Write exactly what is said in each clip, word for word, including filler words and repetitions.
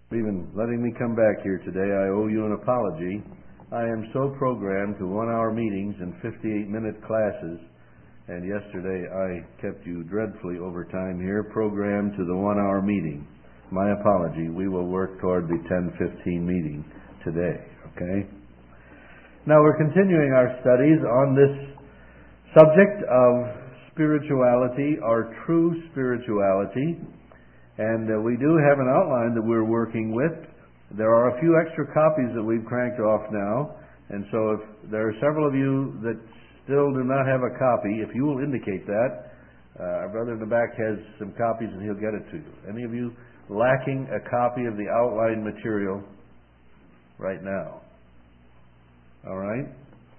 Even letting me come back here today, I owe you an apology. I am so programmed to one-hour meetings and fifty-eight minute classes, and yesterday I kept you dreadfully over time here, programmed to the one-hour meeting. My apology. We will work toward the ten fifteen meeting today, okay? Now we're continuing our studies on this subject of spirituality, our true spirituality. And uh, we do have an outline that we're working with. There are a few extra copies that we've cranked off now. And so if there are several of you that still do not have a copy, if you will indicate that, uh, our brother in the back has some copies and he'll get it to you. Any of you lacking a copy of the outline material right now? All right?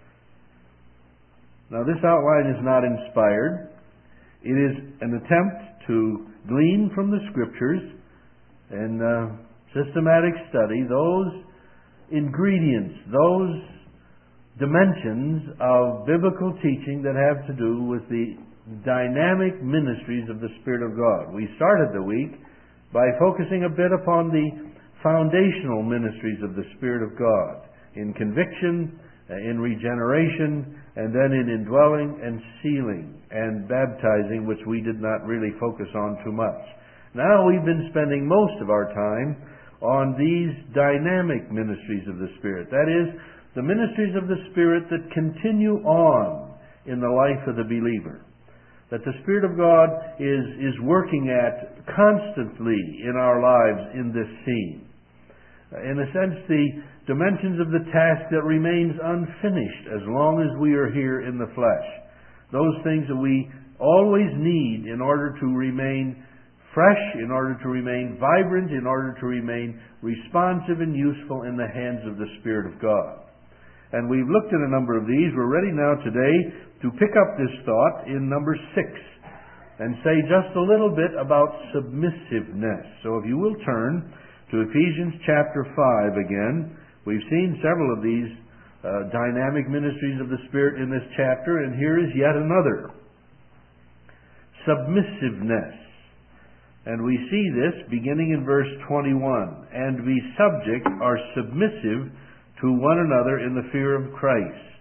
Now this outline is not inspired. It is an attempt to glean from the Scriptures and uh, systematic study those ingredients, those dimensions of biblical teaching that have to do with the dynamic ministries of the Spirit of God. We started the week by focusing a bit upon the foundational ministries of the Spirit of God in conviction, in regeneration, and then in indwelling and sealing and baptizing, which we did not really focus on too much. Now we've been spending most of our time on these dynamic ministries of the Spirit. That is, the ministries of the Spirit that continue on in the life of the believer. That the Spirit of God is, is working at constantly in our lives in this scene. In a sense, the dimensions of the task that remains unfinished as long as we are here in the flesh. Those things that we always need in order to remain fresh, in order to remain vibrant, in order to remain responsive and useful in the hands of the Spirit of God. And we've looked at a number of these. We're ready now today to pick up this thought in number six and say just a little bit about submissiveness. So if you will turn to Ephesians chapter five again. We've seen several of these uh, dynamic ministries of the Spirit in this chapter, and here is yet another. Submissiveness. And we see this beginning in verse twenty-one. And be subject, or submissive, to one another in the fear of Christ.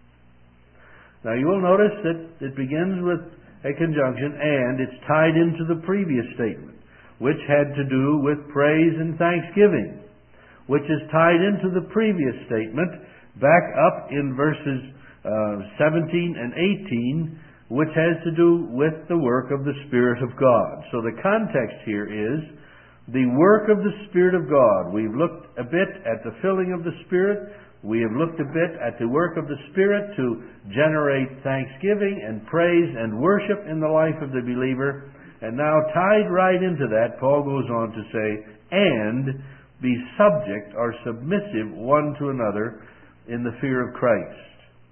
Now you will notice that it begins with a conjunction, and it's tied into the previous statement, which had to do with praise and thanksgiving, which is tied into the previous statement back up in verses uh, seventeen and eighteen, which has to do with the work of the Spirit of God. So the context here is the work of the Spirit of God. We've looked a bit at the filling of the Spirit. We have looked a bit at the work of the Spirit to generate thanksgiving and praise and worship in the life of the believer. And now, tied right into that, Paul goes on to say, and be subject or submissive one to another in the fear of Christ.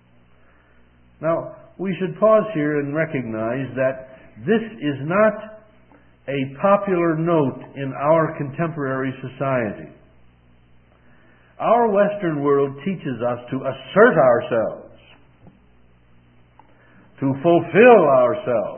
Now, we should pause here and recognize that this is not a popular note in our contemporary society. Our Western world teaches us to assert ourselves, to fulfill ourselves.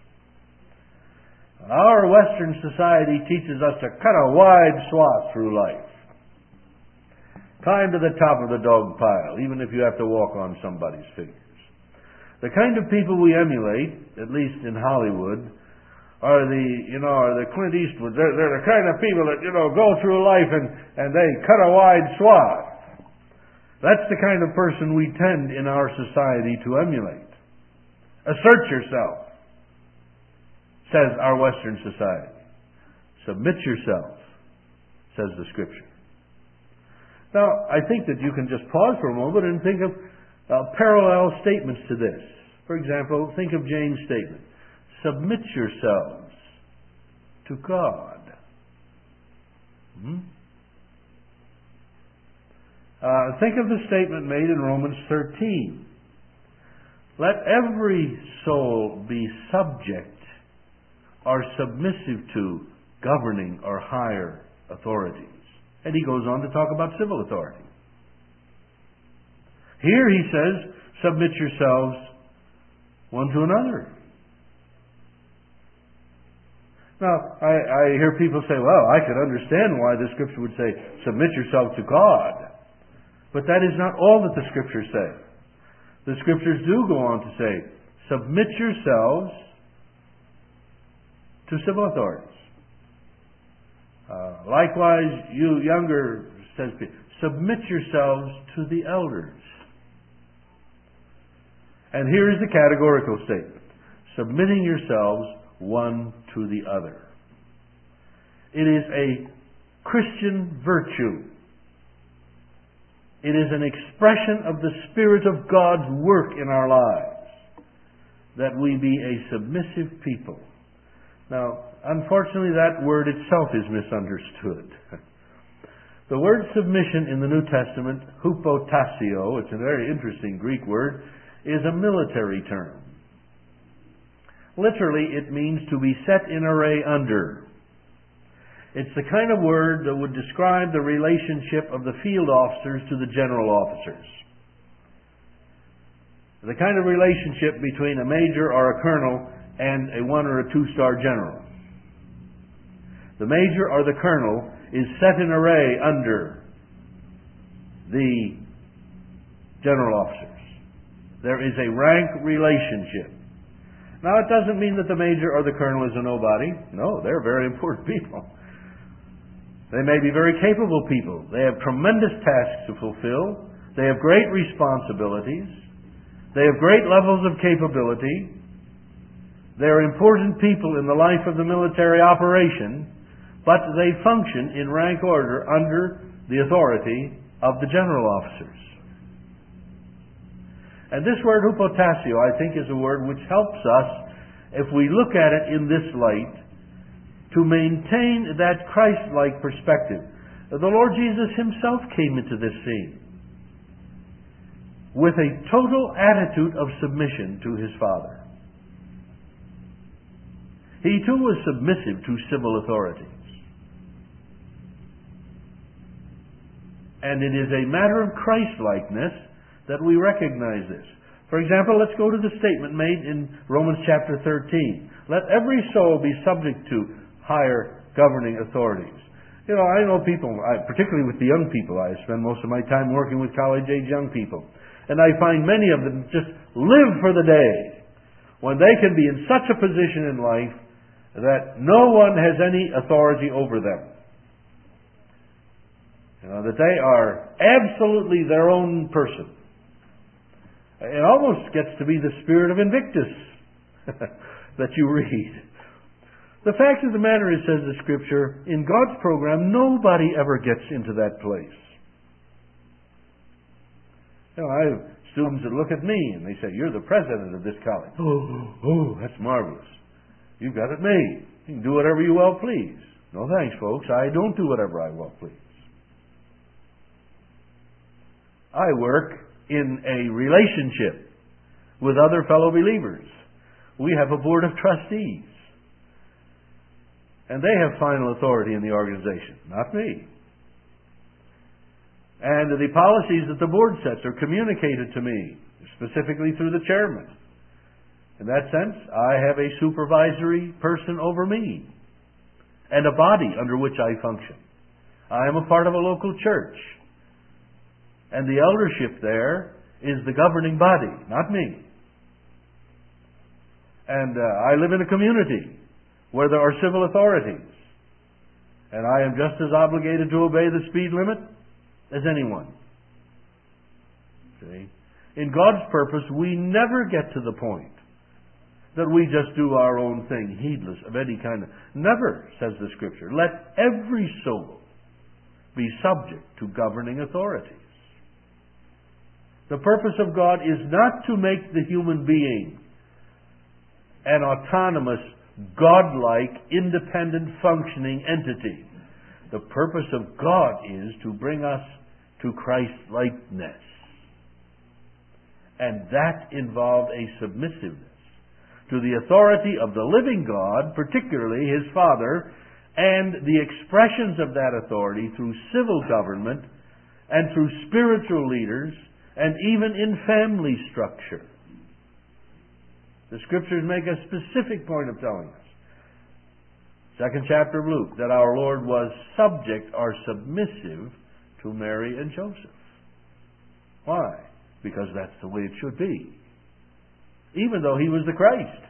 Our Western society teaches us to cut a wide swath through life. Climb to the top of the dog pile, even if you have to walk on somebody's fingers. The kind of people we emulate, at least in Hollywood, are the, you know, are the Clint Eastwood. They're, they're the kind of people that, you know, go through life and, and they cut a wide swath. That's the kind of person we tend in our society to emulate. Assert yourself, says our Western society. Submit yourself, says the Scripture. Now, I think that you can just pause for a moment and think of uh, parallel statements to this. For example, think of James' statement. Submit yourselves to God. Hmm? Uh, think of the statement made in Romans thirteen. Let every soul be subject or submissive to governing or higher authorities. And he goes on to talk about civil authority. Here he says, submit yourselves one to another. Now, I, I hear people say, well, I could understand why the Scripture would say, submit yourself to God. But that is not all that the Scriptures say. The Scriptures do go on to say, submit yourselves to civil authorities. Uh, likewise, you younger, says, submit yourselves to the elders. And here is the categorical statement. Submitting yourselves one to the other. It is a Christian virtue. It is an expression of the Spirit of God's work in our lives that we be a submissive people. Now, unfortunately, that word itself is misunderstood. The word submission in the New Testament, hupotasio, it's a very interesting Greek word, is a military term. Literally, it means to be set in array under. It's the kind of word that would describe the relationship of the field officers to the general officers. The kind of relationship between a major or a colonel and a one or a two-star general. The major or the colonel is set in array under the general officers. There is a rank relationship. Now, it doesn't mean that the major or the colonel is a nobody. No, they're very important people. They may be very capable people. They have tremendous tasks to fulfill. They have great responsibilities. They have great levels of capability. They are important people in the life of the military operation, but they function in rank order under the authority of the general officers. And this word hupotasio, I think, is a word which helps us, if we look at it in this light, to maintain that Christ-like perspective. The Lord Jesus Himself came into this scene with a total attitude of submission to His Father. He too was submissive to civil authorities. And it is a matter of Christ-likeness that we recognize this. For example, let's go to the statement made in Romans chapter thirteen. Let every soul be subject to higher governing authorities. You know, I know people, I, particularly with the young people, I spend most of my time working with college-age young people, and I find many of them just live for the day when they can be in such a position in life that no one has any authority over them. You know, that they are absolutely their own person. It almost gets to be the spirit of Invictus that you read. The fact of the matter is, says the Scripture, in God's program, nobody ever gets into that place. You know, I have students that look at me and they say, you're the president of this college. Oh, oh, that's marvelous. You've got it made. You can do whatever you well please. No thanks, folks. I don't do whatever I well please. I work in a relationship with other fellow believers. We have a board of trustees. And they have final authority in the organization, not me. And the policies that the board sets are communicated to me, specifically through the chairman. In that sense, I have a supervisory person over me and a body under which I function. I am a part of a local church. And the eldership there is the governing body, not me. And uh, I live in a community where there are civil authorities. And I am just as obligated to obey the speed limit as anyone. See? In God's purpose, we never get to the point that we just do our own thing, heedless of any kind of... Never, says the Scripture. Let every soul be subject to governing authorities. The purpose of God is not to make the human being an autonomous, God-like, independent, functioning entity. The purpose of God is to bring us to Christ-likeness. And that involved a submissiveness to the authority of the living God, particularly His Father, and the expressions of that authority through civil government and through spiritual leaders and even in family structure. The Scriptures make a specific point of telling us. second chapter of Luke, that our Lord was subject or submissive to Mary and Joseph. Why? Because that's the way it should be. Even though He was the Christ.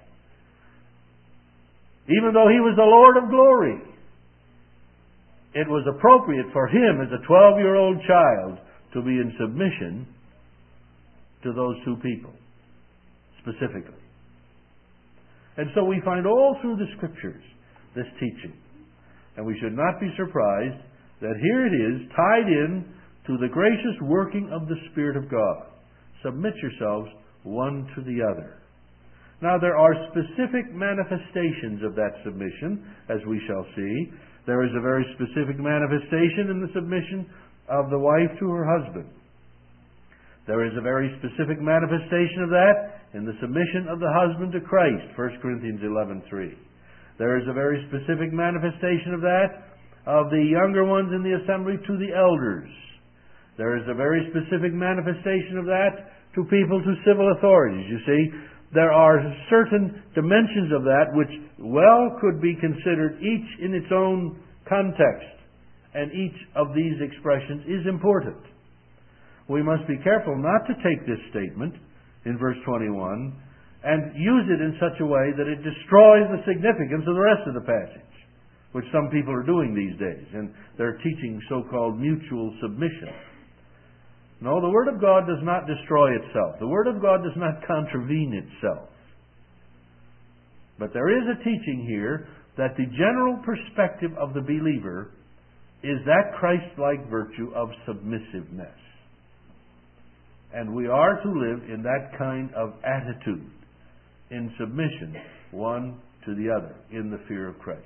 Even though He was the Lord of glory. It was appropriate for Him as a twelve-year-old child to be in submission to those two people, specifically. And so we find all through the Scriptures this teaching. And we should not be surprised that here it is tied in to the gracious working of the Spirit of God. Submit yourselves one to the other. Now there are specific manifestations of that submission, as we shall see. There is a very specific manifestation in the submission of the wife to her husband. There is a very specific manifestation of that in the submission of the husband to Christ, First Corinthians eleven three. There is a very specific manifestation of that of the younger ones in the assembly to the elders. There is a very specific manifestation of that to people, to civil authorities. You see, there are certain dimensions of that which well could be considered each in its own context, and each of these expressions is important. We must be careful not to take this statement in verse twenty-one and use it in such a way that it destroys the significance of the rest of the passage, which some people are doing these days, and they're teaching so-called mutual submission. No, the Word of God does not destroy itself. The Word of God does not contravene itself. But there is a teaching here that the general perspective of the believer is that Christ-like virtue of submissiveness. And we are to live in that kind of attitude, in submission one to the other, in the fear of Christ.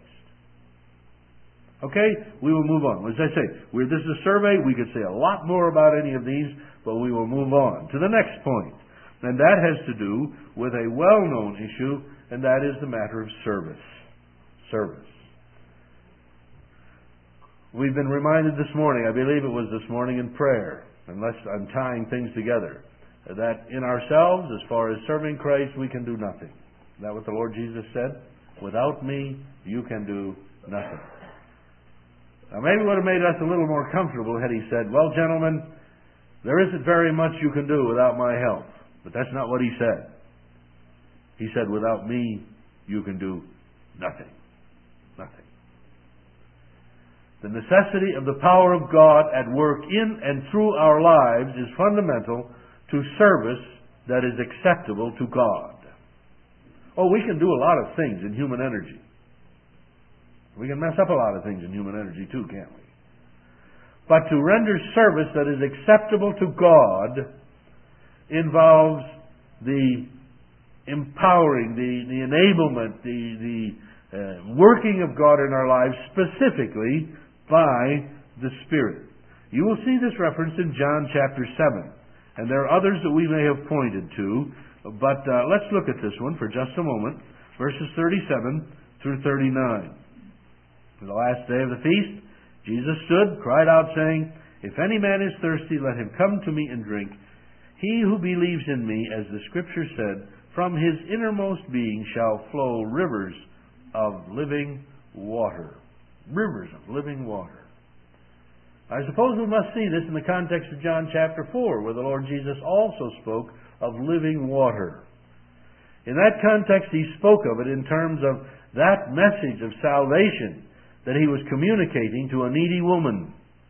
Okay, we will move on. As I say, we're, this is a survey. We could say a lot more about any of these, but we will move on to the next point. And that has to do with a well-known issue, and that is the matter of service. Service. We've been reminded this morning, I believe it was this morning in prayer, unless I'm tying things together, that in ourselves, as far as serving Christ, we can do nothing. Is that what the Lord Jesus said? Without me, you can do nothing. Now, maybe it would have made us a little more comfortable had He said, well, gentlemen, there isn't very much you can do without my help. But that's not what He said. He said, without me, you can do nothing. Nothing. The necessity of the power of God at work in and through our lives is fundamental to service that is acceptable to God. Oh, we can do a lot of things in human energy. We can mess up a lot of things in human energy too, can't we? But to render service that is acceptable to God involves the empowering, the, the enablement, the, the uh, working of God in our lives, specifically by the Spirit. You will see this reference in John chapter seven. And there are others that we may have pointed to, but uh, let's look at this one for just a moment. Verses thirty-seven through thirty-nine. On the last day of the feast, Jesus stood, cried out, saying, if any man is thirsty, let him come to me and drink. He who believes in me, as the Scripture said, from his innermost being shall flow rivers of living water. Rivers of living water. I suppose we must see this in the context of John chapter four, where the Lord Jesus also spoke of living water. In that context, He spoke of it in terms of that message of salvation that He was communicating to a needy woman.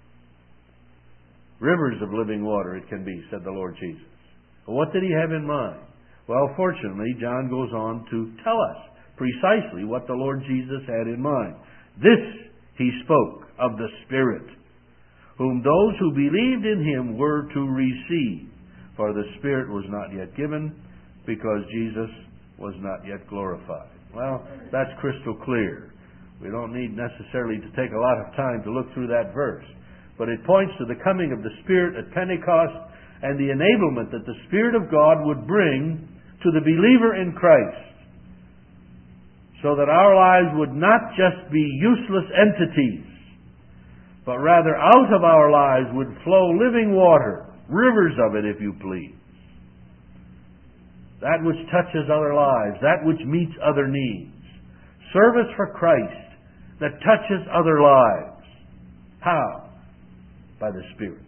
Rivers of living water it can be, said the Lord Jesus. Well, what did He have in mind? Well, fortunately, John goes on to tell us precisely what the Lord Jesus had in mind. This He spoke of the Spirit, whom those who believed in Him were to receive. For the Spirit was not yet given, because Jesus was not yet glorified. Well, that's crystal clear. We don't need necessarily to take a lot of time to look through that verse. But it points to the coming of the Spirit at Pentecost and the enablement that the Spirit of God would bring to the believer in Christ, so that our lives would not just be useless entities, but rather out of our lives would flow living water, rivers of it, if you please. That which touches other lives, that which meets other needs. Service for Christ that touches other lives. How? By the Spirit.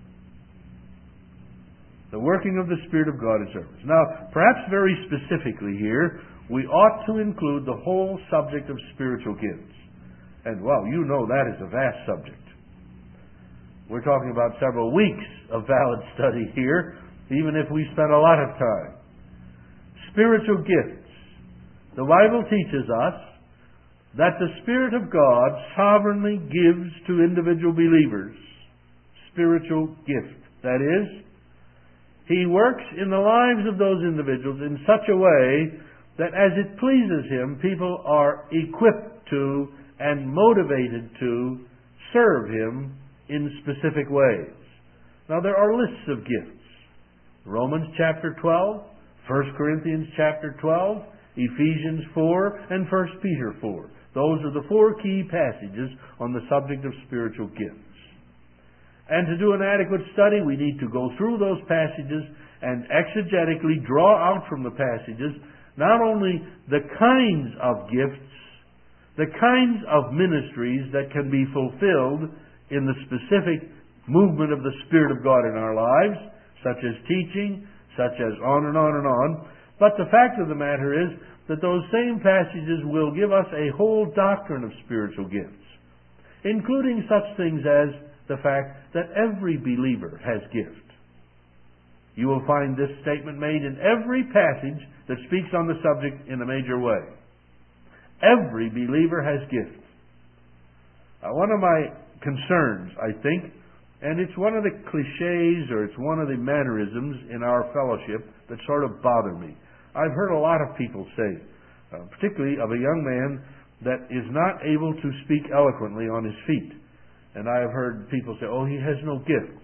The working of the Spirit of God in service. Now, perhaps very specifically here, we ought to include the whole subject of spiritual gifts. And, well, you know that is a vast subject. We're talking about several weeks of valid study here, even if we spent a lot of time. Spiritual gifts. The Bible teaches us that the Spirit of God sovereignly gives to individual believers spiritual gifts. That is, He works in the lives of those individuals in such a way that as it pleases Him, people are equipped to and motivated to serve Him in specific ways. Now, there are lists of gifts. Romans chapter twelve, First Corinthians chapter twelve, Ephesians four, and First Peter four. Those are the four key passages on the subject of spiritual gifts. And to do an adequate study, we need to go through those passages and exegetically draw out from the passages not only the kinds of gifts, the kinds of ministries that can be fulfilled in the specific movement of the Spirit of God in our lives, such as teaching, such as on and on and on, but the fact of the matter is that those same passages will give us a whole doctrine of spiritual gifts, including such things as the fact that every believer has gift. You will find this statement made in every passage that speaks on the subject in a major way. Every believer has gift. Uh, one of my concerns, I think, and it's one of the cliches or it's one of the mannerisms in our fellowship that sort of bother me. I've heard a lot of people say, uh, particularly of a young man that is not able to speak eloquently on his feet. And I have heard people say, oh, he has no gift.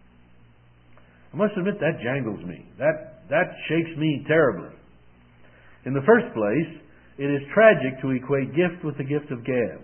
I must admit that jangles me. That, that shakes me terribly. In the first place, it is tragic to equate gift with the gift of gab.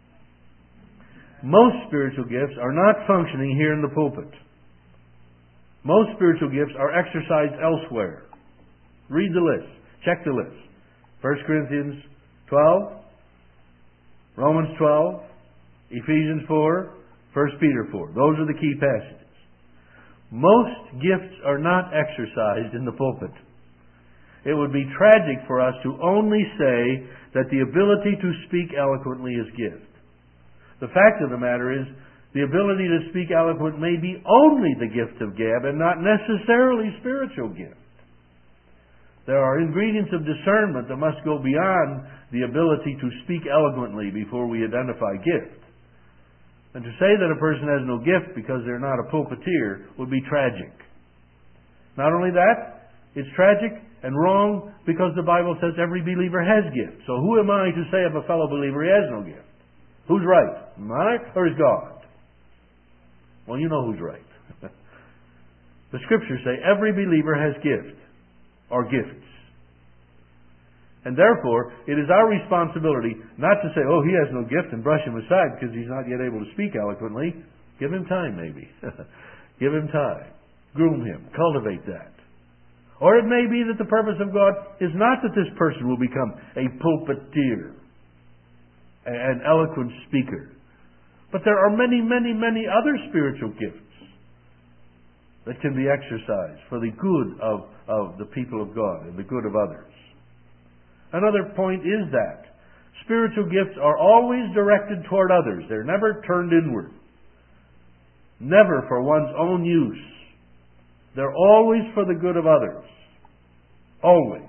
Most spiritual gifts are not functioning here in the pulpit. Most spiritual gifts are exercised elsewhere. Read the list. Check the list. First Corinthians twelve, Romans twelve, Ephesians four, First Peter four. Those are the key passages. Most gifts are not exercised in the pulpit. It would be tragic for us to only say that the ability to speak eloquently is gift. The fact of the matter is, the ability to speak eloquent may be only the gift of gab and not necessarily spiritual gift. There are ingredients of discernment that must go beyond the ability to speak eloquently before we identify gift. And to say that a person has no gift because they're not a pulpiteer would be tragic. Not only that, it's tragic and wrong because the Bible says every believer has gift. So who am I to say of a fellow believer he has no gift? Who's right? Am I or is God? Well, you know who's right. The Scriptures say every believer has gift or gifts. And therefore, it is our responsibility not to say, oh, he has no gift and brush him aside because he's not yet able to speak eloquently. Give him time, maybe. Give him time. Groom him. Cultivate that. Or it may be that the purpose of God is not that this person will become a pulpiteer, an eloquent speaker. But there are many, many, many other spiritual gifts that can be exercised for the good of, of the people of God and the good of others. Another point is that spiritual gifts are always directed toward others. They're never turned inward. Never for one's own use. They're always for the good of others. Always.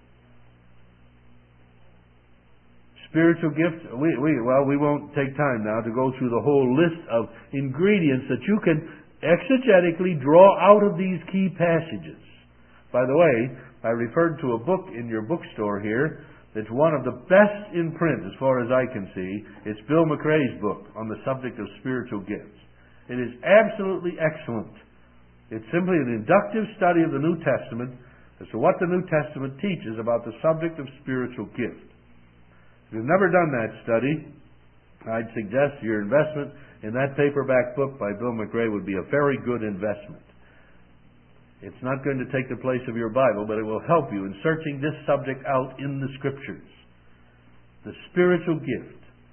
Spiritual gifts, we, we, well, we won't take time now to go through the whole list of ingredients that you can exegetically draw out of these key passages. By the way, I referred to a book in your bookstore here that's one of the best in print as far as I can see. It's Bill McRae's book on the subject of spiritual gifts. It is absolutely excellent. It's simply an inductive study of the New Testament as to what the New Testament teaches about the subject of spiritual gifts. If you've never done that study, I'd suggest your investment in that paperback book by Bill McRae would be a very good investment. It's not going to take the place of your Bible, but it will help you in searching this subject out in the Scriptures. The spiritual gift.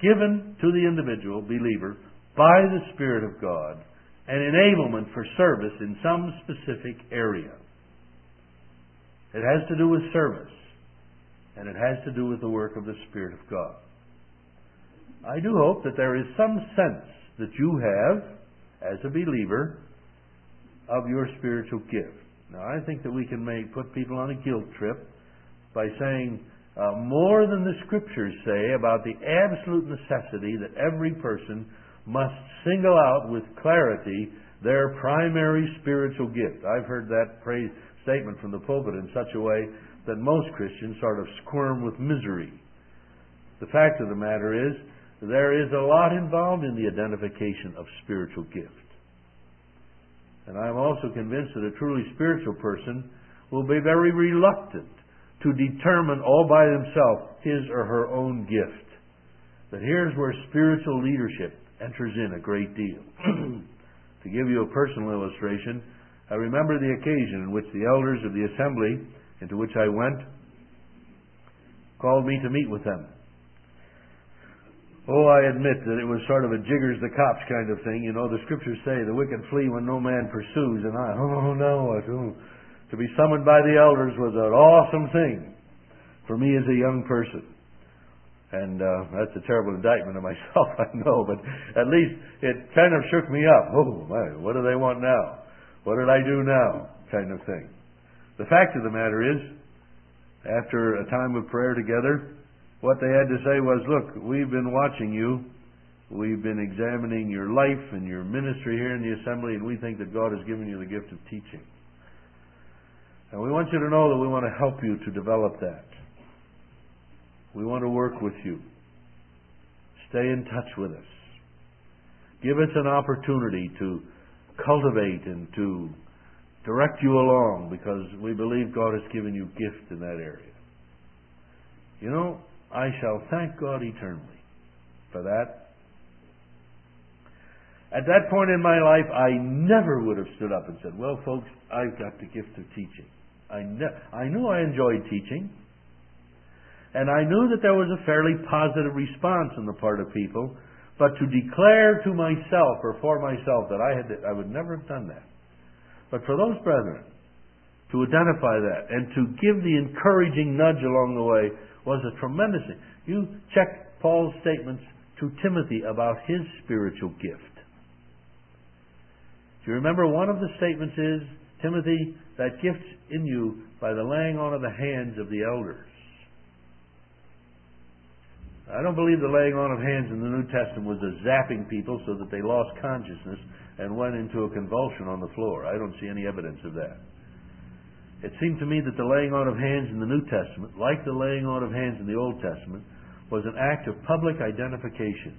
given to the individual believer by the Spirit of God, an enablement for service in some specific area. It has to do with service, and it has to do with the work of the Spirit of God. I do hope that there is some sense that you have, as a believer, of your spiritual gift. Now, I think that we can make put people on a guilt trip by saying uh, more than the Scriptures say about the absolute necessity that every person must single out with clarity their primary spiritual gift. I've heard that praise statement from the pulpit in such a way that most Christians sort of squirm with misery. The fact of the matter is, there is a lot involved in the identification of spiritual gift. And I'm also convinced that a truly spiritual person will be very reluctant to determine all by themselves his or her own gift. But here's where spiritual leadership enters in a great deal. To give you a personal illustration, I remember the occasion in which the elders of the assembly into which I went called me to meet with them. Oh, I admit that it was sort of a jiggers the cops kind of thing. You know, the Scriptures say the wicked flee when no man pursues. And I, oh no, I do. To be summoned by the elders was an awesome thing for me as a young person. And uh, that's a terrible indictment of myself, I know. But at least it kind of shook me up. Oh, my, what do they want now? What did I do now? Kind of thing. The fact of the matter is, after a time of prayer together, what they had to say was, look, we've been watching you. We've been examining your life and your ministry here in the assembly, and we think that God has given you the gift of teaching. And we want you to know that we want to help you to develop that. We want to work with you. Stay in touch with us. Give us an opportunity to cultivate and to direct you along, because we believe God has given you gift in that area. You know, I shall thank God eternally for that. At that point in my life, I never would have stood up and said, well, folks, I've got the gift of teaching. I, ne- I knew I enjoyed teaching, and I knew that there was a fairly positive response on the part of people, but to declare to myself or for myself that I had, to, I would never have done that. But for those brethren to identify that and to give the encouraging nudge along the way was a tremendous thing. You check Paul's statements to Timothy about his spiritual gift. Do you remember one of the statements is, Timothy, that gift's in you by the laying on of the hands of the elders. I don't believe the laying on of hands in the New Testament was a zapping people so that they lost consciousness and went into a convulsion on the floor. I don't see any evidence of that. It seemed to me that the laying on of hands in the New Testament, like the laying on of hands in the Old Testament, was an act of public identification.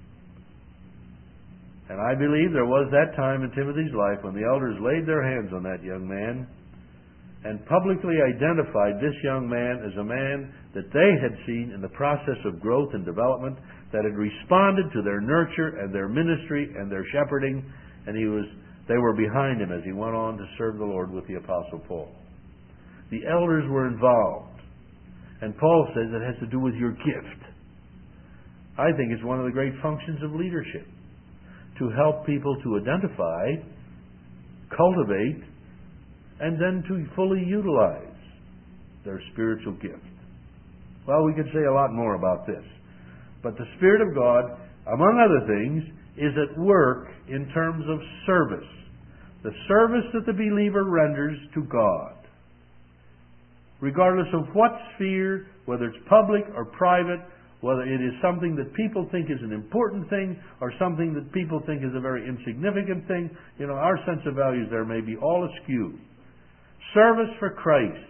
And I believe there was that time in Timothy's life when the elders laid their hands on that young man and publicly identified this young man as a man that they had seen in the process of growth and development, that had responded to their nurture and their ministry and their shepherding, and he was, they were behind him as he went on to serve the Lord with the Apostle Paul. The elders were involved. And Paul says it has to do with your gift. I think it's one of the great functions of leadership, to help people to identify, cultivate, and then to fully utilize their spiritual gift. Well, we could say a lot more about this. But the Spirit of God, among other things, is at work in terms of service. The service that the believer renders to God. Regardless of what sphere, whether it's public or private, whether it is something that people think is an important thing or something that people think is a very insignificant thing, you know, our sense of values there may be all askew. Service for Christ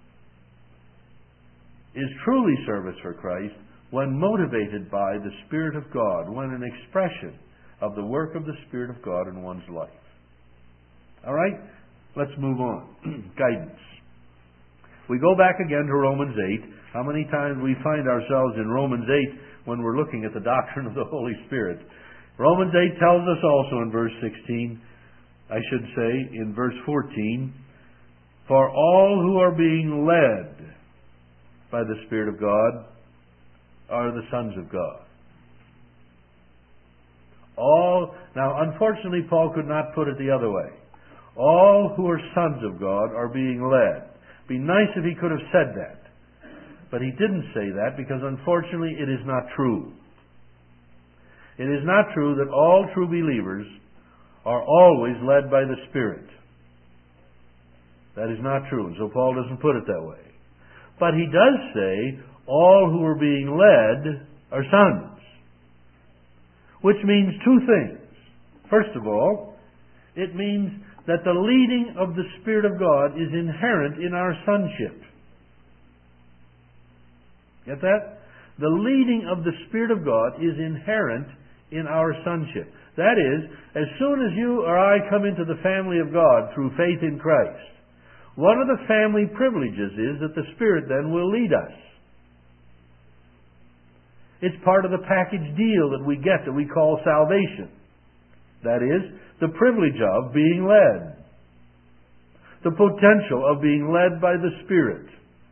is truly service for Christ when motivated by the Spirit of God, when an expression of the work of the Spirit of God in one's life. All right? Let's move on. Guidance. We go back again to Romans eight. How many times we find ourselves in Romans eight when we're looking at the doctrine of the Holy Spirit. Romans eight tells us also in verse sixteen, I should say in verse fourteen, for all who are being led by the Spirit of God are the sons of God. All, now unfortunately Paul could not put it the other way. All who are sons of God are being led. It'd be nice if he could have said that. But he didn't say that because unfortunately it is not true. It is not true that all true believers are always led by the Spirit. That is not true, and so Paul doesn't put it that way. But he does say all who are being led are sons. Which means two things. First of all, it means that the leading of the Spirit of God is inherent in our sonship. Get that? The leading of the Spirit of God is inherent in our sonship. That is, as soon as you or I come into the family of God through faith in Christ, one of the family privileges is that the Spirit then will lead us. It's part of the package deal that we get that we call salvation. That is, the privilege of being led. The potential of being led by the Spirit.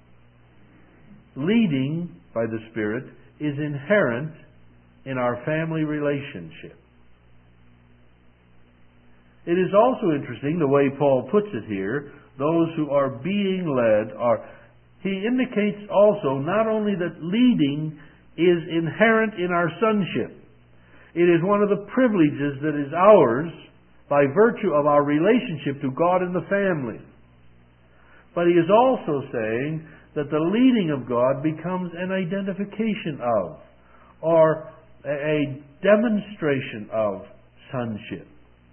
Leading by the Spirit is inherent in our family relationship. It is also interesting the way Paul puts it here. Those who are being led are... He indicates also not only that leading is inherent in our sonship. It is one of the privileges that is ours by virtue of our relationship to God and the family. But he is also saying that the leading of God becomes an identification of, or a demonstration of, sonship.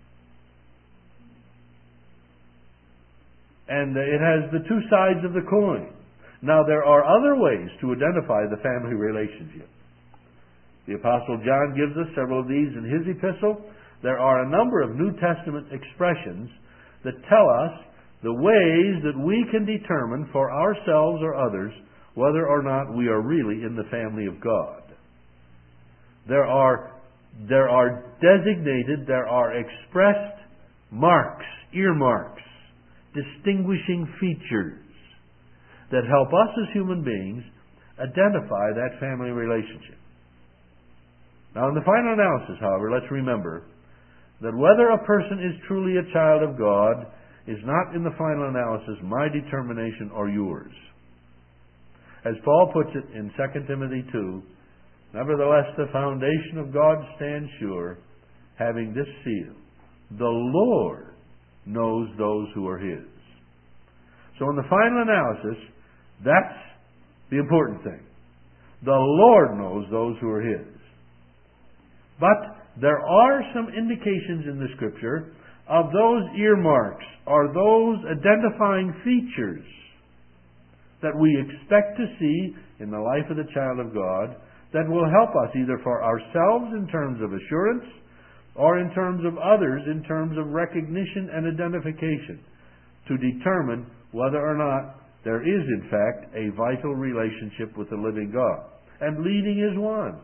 And it has the two sides of the coin. Now, there are other ways to identify the family relationship. The Apostle John gives us several of these in his epistle. There are a number of New Testament expressions that tell us the ways that we can determine for ourselves or others whether or not we are really in the family of God. There are, there are designated, there are expressed marks, earmarks, distinguishing features that help us as human beings identify that family relationship. Now, in the final analysis, however, let's remember that whether a person is truly a child of God is not, in the final analysis, my determination or yours. As Paul puts it in Second Timothy two, nevertheless the foundation of God stands sure, having this seal: the Lord knows those who are His. So in the final analysis, that's the important thing. The Lord knows those who are His. But there are some indications in the Scripture of those earmarks, or those identifying features that we expect to see in the life of the child of God that will help us either for ourselves in terms of assurance or in terms of others in terms of recognition and identification to determine whether or not there is in fact a vital relationship with the living God. And leading is one.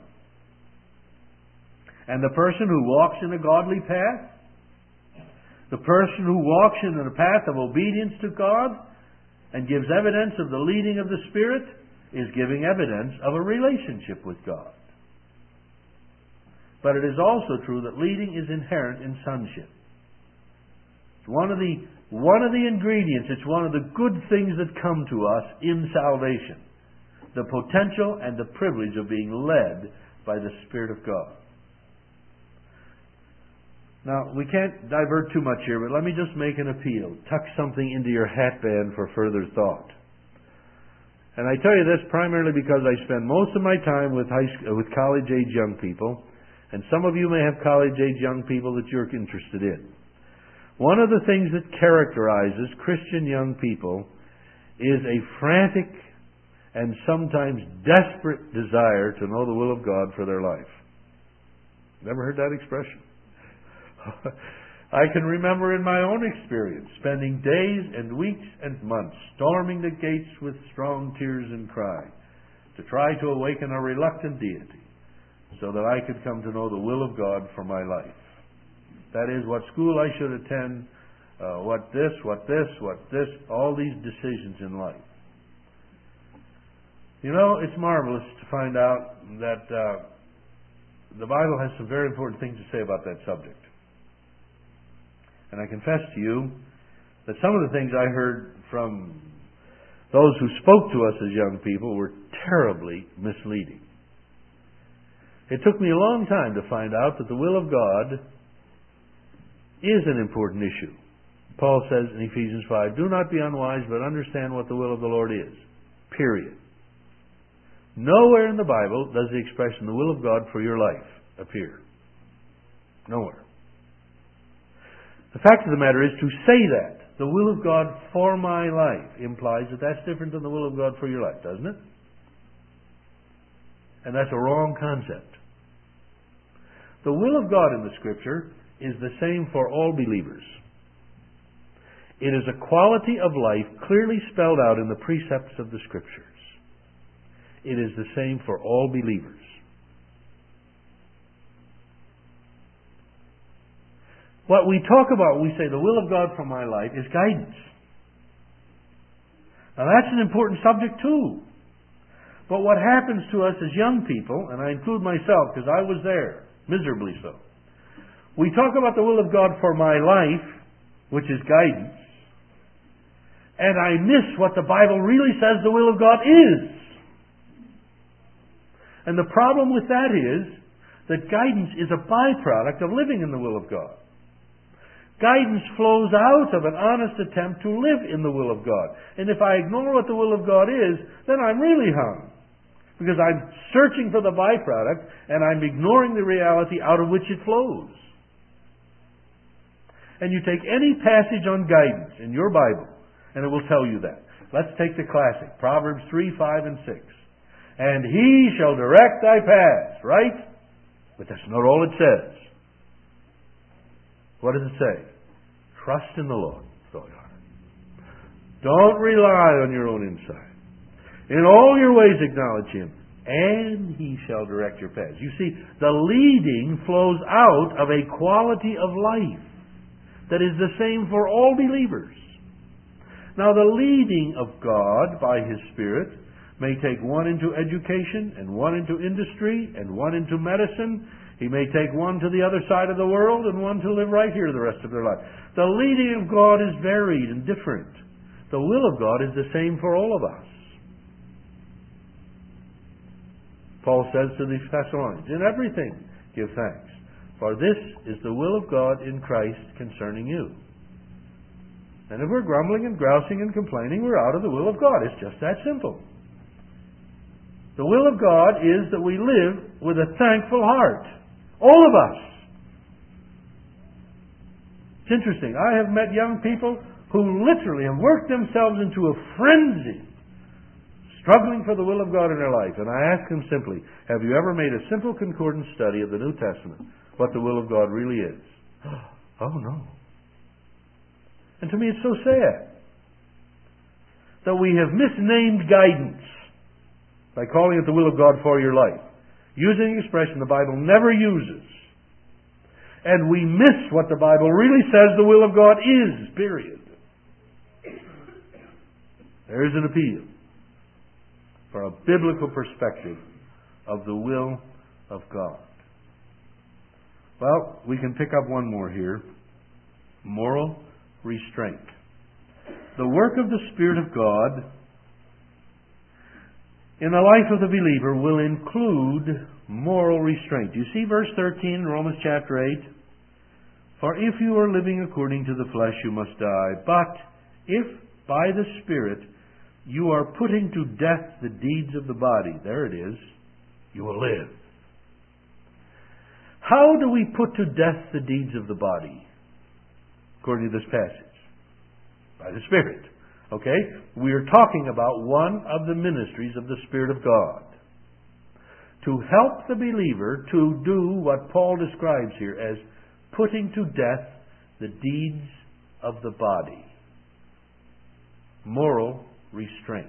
And the person who walks in a godly path, the person who walks in a path of obedience to God and gives evidence of the leading of the Spirit is giving evidence of a relationship with God. But it is also true that leading is inherent in sonship. It's one of the, one of the ingredients, it's one of the good things that come to us in salvation. The potential and the privilege of being led by the Spirit of God. Now, we can't divert too much here, but let me just make an appeal. Tuck something into your hatband for further thought. And I tell you this primarily because I spend most of my time with high school, with college-age young people, and some of you may have college-age young people that you're interested in. One of the things that characterizes Christian young people is a frantic and sometimes desperate desire to know the will of God for their life. Never heard that expression? I can remember in my own experience spending days and weeks and months storming the gates with strong tears and cry to try to awaken a reluctant deity so that I could come to know the will of God for my life. That is, what school I should attend, uh, what this, what this, what this, all these decisions in life. You know, it's marvelous to find out that uh, the Bible has some very important things to say about that subject. And I confess to you that some of the things I heard from those who spoke to us as young people were terribly misleading. It took me a long time to find out that the will of God is an important issue. Paul says in Ephesians five, "Do not be unwise, but understand what the will of the Lord is." Period. Nowhere in the Bible does the expression "the will of God for your life" appear. Nowhere. The fact of the matter is, to say that, the will of God for my life, implies that that's different than the will of God for your life, doesn't it? And that's a wrong concept. The will of God in the Scripture is the same for all believers. It is a quality of life clearly spelled out in the precepts of the Scriptures. It is the same for all believers. What we talk about when we say the will of God for my life is guidance. Now that's an important subject too. But what happens to us as young people, and I include myself because I was there, miserably so. We talk about the will of God for my life, which is guidance, and I miss what the Bible really says the will of God is. And the problem with that is that guidance is a byproduct of living in the will of God. Guidance flows out of an honest attempt to live in the will of God. And if I ignore what the will of God is, then I'm really hung. Because I'm searching for the byproduct and I'm ignoring the reality out of which it flows. And you take any passage on guidance in your Bible and it will tell you that. Let's take the classic, Proverbs three, five, and six. "And he shall direct thy paths," right? But that's not all it says. What does it say? Trust in the Lord with all your heart. Don't rely on your own insight. In all your ways acknowledge Him, and He shall direct your paths. You see, the leading flows out of a quality of life that is the same for all believers. Now, the leading of God by His Spirit may take one into education, and one into industry, and one into medicine. He may take one to the other side of the world and one to live right here the rest of their life. The leading of God is varied and different. The will of God is the same for all of us. Paul says to the Thessalonians, "In everything give thanks, for this is the will of God in Christ concerning you." And if we're grumbling and grousing and complaining, we're out of the will of God. It's just that simple. The will of God is that we live with a thankful heart. All of us. It's interesting. I have met young people who literally have worked themselves into a frenzy, struggling for the will of God in their life. And I ask them simply, have you ever made a simple concordance study of the New Testament, what the will of God really is? Oh, no. And to me it's so sad that we have misnamed guidance by calling it the will of God for your life, using an expression the Bible never uses. And we miss what the Bible really says the will of God is, period. There is an appeal for a biblical perspective of the will of God. Well, we can pick up one more here. Moral restraint. The work of the Spirit of God in the life of the believer will include moral restraint. You see verse thirteen in Romans chapter eight? "For if you are living according to the flesh, you must die. But if by the Spirit you are putting to death the deeds of the body," there it is, "you will live." How do we put to death the deeds of the body, according to this passage? By the Spirit. Okay? We are talking about one of the ministries of the Spirit of God. To help the believer to do what Paul describes here as putting to death the deeds of the body. Moral restraint.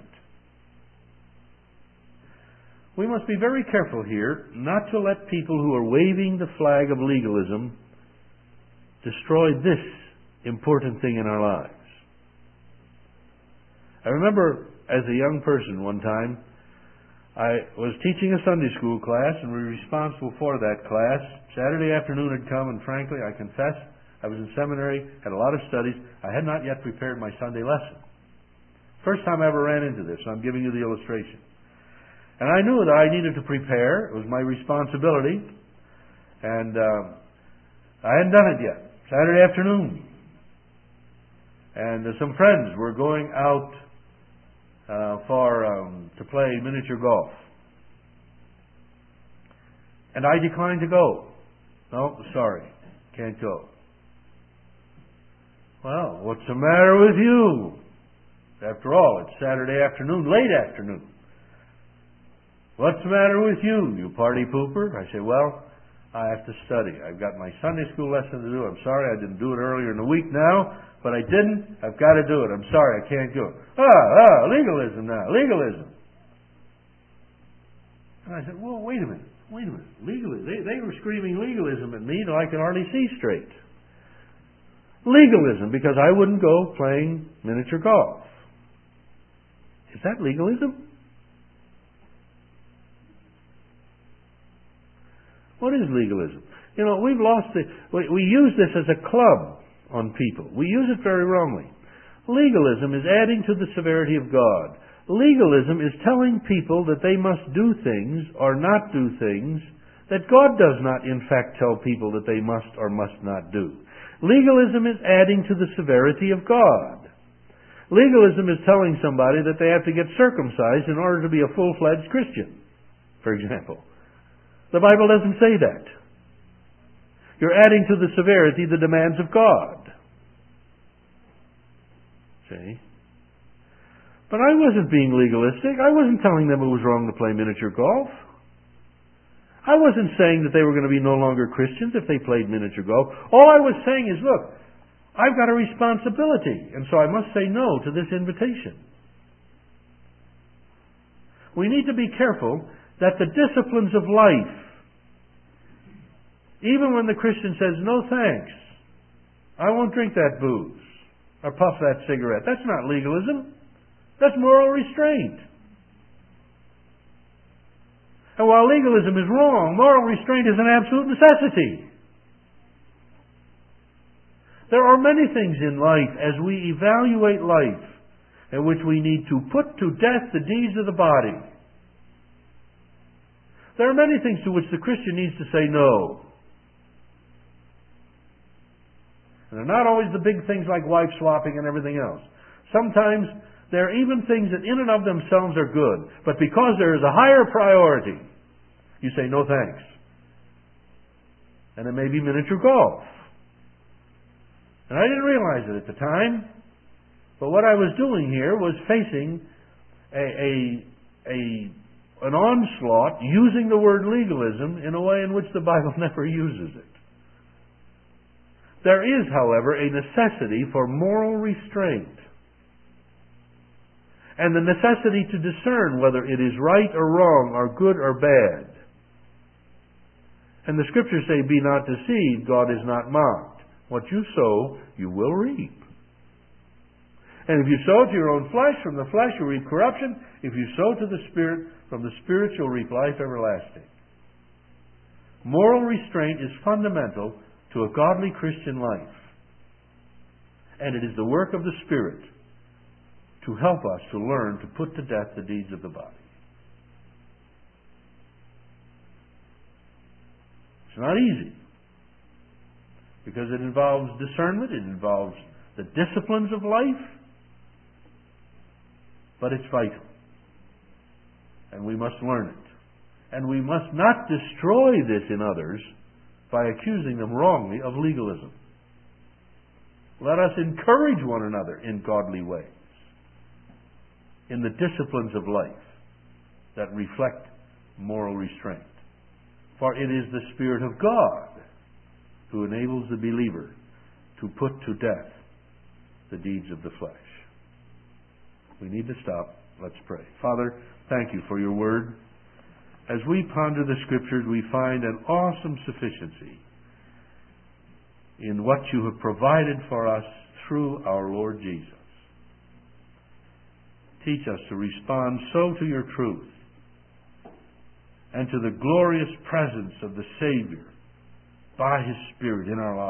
We must be very careful here not to let people who are waving the flag of legalism destroy this important thing in our lives. I remember as a young person one time, I was teaching a Sunday school class and we were responsible for that class. Saturday afternoon had come, and frankly, I confess, I was in seminary, had a lot of studies. I had not yet prepared my Sunday lesson. First time I ever ran into this, so I'm giving you the illustration. And I knew that I needed to prepare. It was my responsibility. And uh, I hadn't done it yet. Saturday afternoon. And uh, some friends were going out Uh, for um, to play miniature golf, and I declined to go. No, sorry, can't go. Well, what's the matter with you? After all, it's Saturday afternoon, late afternoon. What's the matter with you, you party pooper? I say, well, I have to study. I've got my Sunday school lesson to do. I'm sorry I didn't do it earlier in the week now. But I didn't. I've got to do it. I'm sorry, I can't do it. Ah, ah, legalism now, legalism. And I said, well, wait a minute, wait a minute. Legalism. They, they were screaming legalism at me till I could hardly see straight. Legalism, because I wouldn't go playing miniature golf. Is that legalism? What is legalism? You know, we've lost the... We, we use this as a club on people. We use it very wrongly. Legalism is adding to the severity of God. Legalism is telling people that they must do things or not do things that God does not in fact tell people that they must or must not do. Legalism is adding to the severity of God. Legalism is telling somebody that they have to get circumcised in order to be a full-fledged Christian, for example. The Bible doesn't say that. You're adding to the severity the demands of God. See? But I wasn't being legalistic. I wasn't telling them it was wrong to play miniature golf. I wasn't saying that they were going to be no longer Christians if they played miniature golf. All I was saying is, look, I've got a responsibility, and so I must say no to this invitation. We need to be careful that the disciplines of life, even when the Christian says, no thanks, I won't drink that booze or puff that cigarette. That's not legalism. That's moral restraint. And while legalism is wrong, moral restraint is an absolute necessity. There are many things in life, as we evaluate life, in which we need to put to death the deeds of the body. There are many things to which the Christian needs to say no. And they're not always the big things like wife swapping and everything else. Sometimes there are even things that in and of themselves are good, but because there is a higher priority, you say no thanks. And it may be miniature golf. And I didn't realize it at the time, but what I was doing here was facing a, a, a an onslaught using the word legalism in a way in which the Bible never uses it. There is, however, a necessity for moral restraint and the necessity to discern whether it is right or wrong or good or bad. And the Scriptures say, be not deceived, God is not mocked. What you sow, you will reap. And if you sow to your own flesh, from the flesh you reap corruption. If you sow to the Spirit, from the Spirit you'll reap life everlasting. Moral restraint is fundamental to a godly Christian life. And it is the work of the Spirit to help us to learn to put to death the deeds of the body. It's not easy, because it involves discernment, it involves the disciplines of life, but it's vital. And we must learn it. And we must not destroy this in others by accusing them wrongly of legalism. Let us encourage one another in godly ways, in the disciplines of life that reflect moral restraint. For it is the Spirit of God who enables the believer to put to death the deeds of the flesh. We need to stop. Let's pray. Father, thank you for your word. As we ponder the Scriptures, we find an awesome sufficiency in what you have provided for us through our Lord Jesus. Teach us to respond so to your truth and to the glorious presence of the Savior by His Spirit in our lives.